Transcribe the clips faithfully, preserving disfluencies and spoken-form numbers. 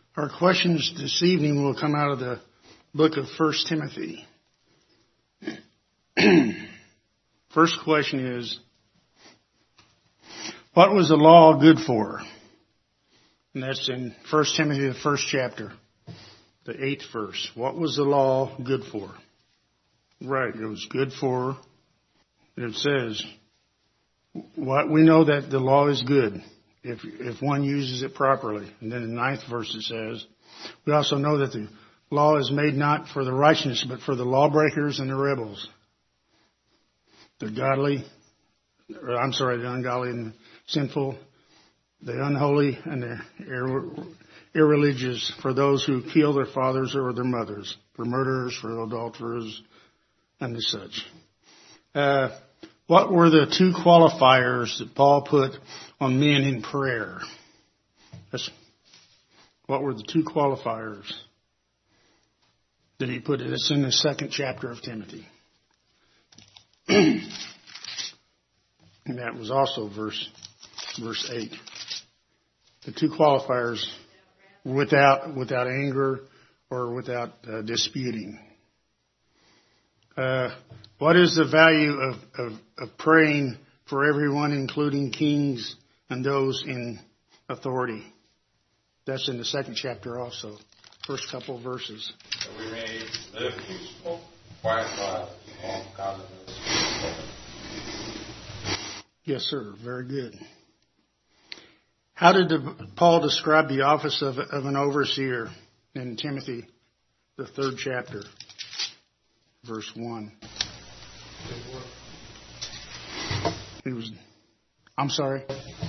Our questions this evening will come out of the book of First Timothy. First question is, what was the law good for? And that's in First Timothy, the first chapter, the eighth verse. What was the law good for? Right, it was good for, it says, what we know that the law is good if if one uses it properly. And then in the ninth verse it says, we also know that the law is made not for the righteous, but for the lawbreakers and the rebels. The godly, or I'm sorry, the ungodly and the sinful, the unholy and the ir- irreligious, for those who kill their fathers or their mothers, for murderers, for adulterers, and the such. Uh, what were the two qualifiers that Paul put on men in prayer? That's, what were the two qualifiers that he put? It's in the second chapter of Timothy. And that was also verse verse eight. The two qualifiers, without without anger or without uh, disputing. Uh, what is the value of, of, of praying for everyone, including kings and those in authority? That's in the second chapter also. First couple of verses. So we may live peaceful, quiet lives, all godliness. Yes, sir. Very good. How did the, Paul describe the office of, of an overseer in Timothy, the third chapter, verse one? He was, I'm sorry?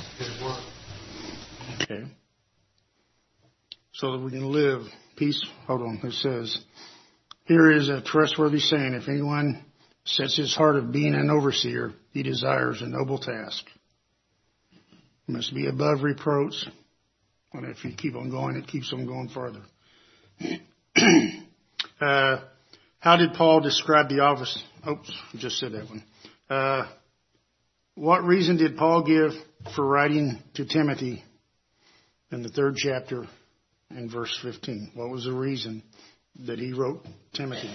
Okay. So that we can live peace. Hold on. It says, here is a trustworthy saying, if anyone sets his heart of being an overseer, he desires a noble task. He must be above reproach. And if you keep on going, it keeps on going farther. uh, how did Paul describe the office? Oops, I just said that one. Uh, what reason did Paul give for writing to Timothy in the third chapter and verse fifteen? What was the reason that he wrote Timothy?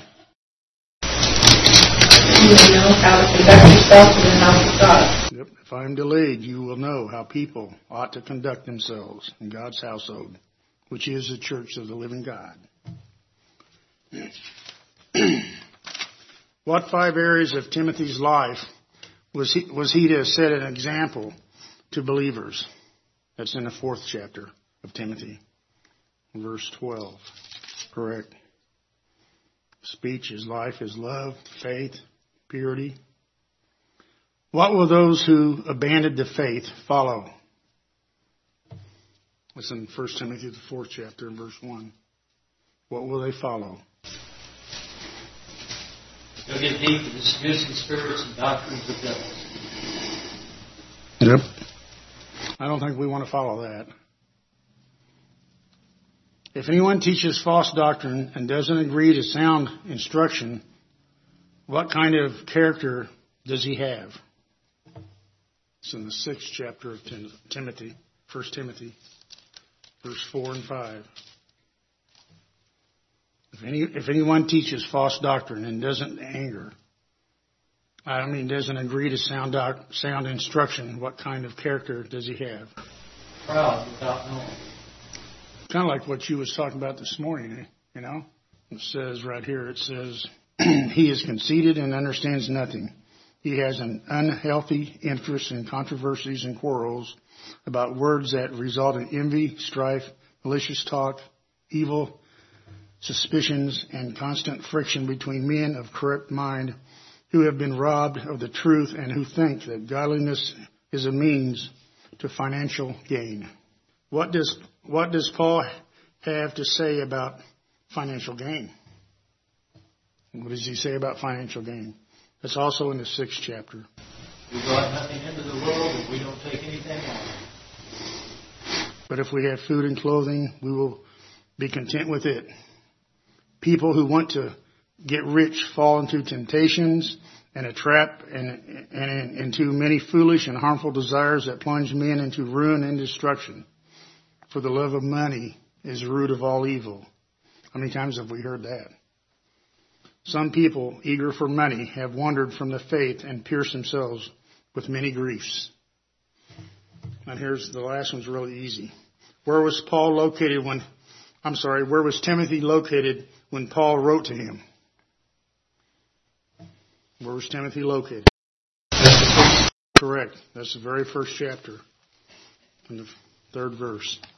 You will know how to conduct yourself in the house of God. Yep. If I am delayed, you will know how people ought to conduct themselves in God's household, which is the church of the living God. What five areas of Timothy's life was he, was he to set an example to believers? That's in the fourth chapter of Timothy, verse twelve. Correct. Speech, his life, his love, faith, purity. What will those who abandoned the faith follow? It's in First Timothy, the fourth chapter, and verse one. What will they follow? They'll get deep in the seducing spirits and doctrines of devils. Yep. I don't think we want to follow that. If anyone teaches false doctrine and doesn't agree to sound instruction, what kind of character does he have? It's in the sixth chapter of Timothy, First Timothy, verse four and five. If any, if anyone teaches false doctrine and doesn't anger, I mean doesn't agree to sound doc, sound instruction, what kind of character does he have? Proud without knowing. Kind of like what you was talking about this morning, you know. It says right here, it says, he is conceited and understands nothing. He has an unhealthy interest in controversies and quarrels about words that result in envy, strife, malicious talk, evil suspicions, and constant friction between men of corrupt mind who have been robbed of the truth and who think that godliness is a means to financial gain. What does what does Paul have to say about financial gain? What does he say about financial gain? That's also in the sixth chapter. We brought nothing into the world and we don't take anything out. But if we have food and clothing, we will be content with it. People who want to get rich fall into temptations and a trap and, and into many foolish and harmful desires that plunge men into ruin and destruction. For the love of money is the root of all evil. How many times have we heard that? Some people, eager for money, have wandered from the faith and pierced themselves with many griefs. And here's the last one's really easy. Where was Paul located when, I'm sorry, where was Timothy located when Paul wrote to him? Where was Timothy located? Correct. That's the very first chapter in the third verse.